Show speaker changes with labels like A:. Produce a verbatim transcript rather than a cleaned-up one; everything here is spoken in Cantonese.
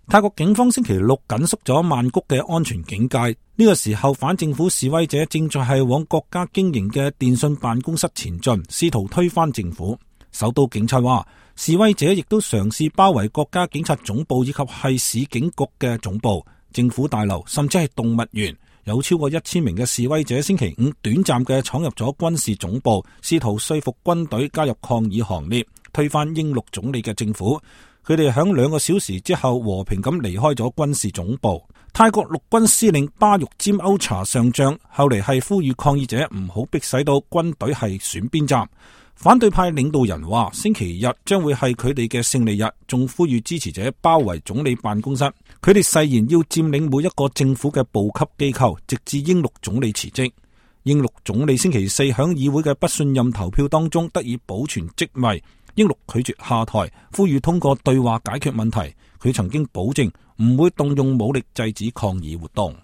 A: 泰國警方星期六緊縮咗曼谷嘅安全警戒，呢個時候反政府示威者正在係往國家經營嘅電信辦公室前進，試圖推翻政府。首都警察話，示威者亦都嘗試包圍國家警察總部以及係市警局嘅總部、政府大樓，甚至係動物園。有超過一千名嘅示威者星期五短暫嘅闖入咗軍事總部，試圖說服軍隊加入抗議行列，推翻英祿總理嘅政府。佢哋響兩個小時之後和平咁離開咗軍事總部。泰國陸軍司令巴育占歐查上將後嚟係呼籲抗議者唔好迫使到軍隊係選邊站。反對派領導人話，星期日將會係佢哋嘅勝利日，仲呼籲支持者包圍總理辦公室。佢哋誓言要佔領每一個政府嘅部級機構，直至英祿總理辭職。英祿總理星期四響議會嘅不信任投票當中得以保存職位。英祿拒絕下台，呼籲通過對話解決問題。佢曾經保證唔會動用武力制止抗議活動。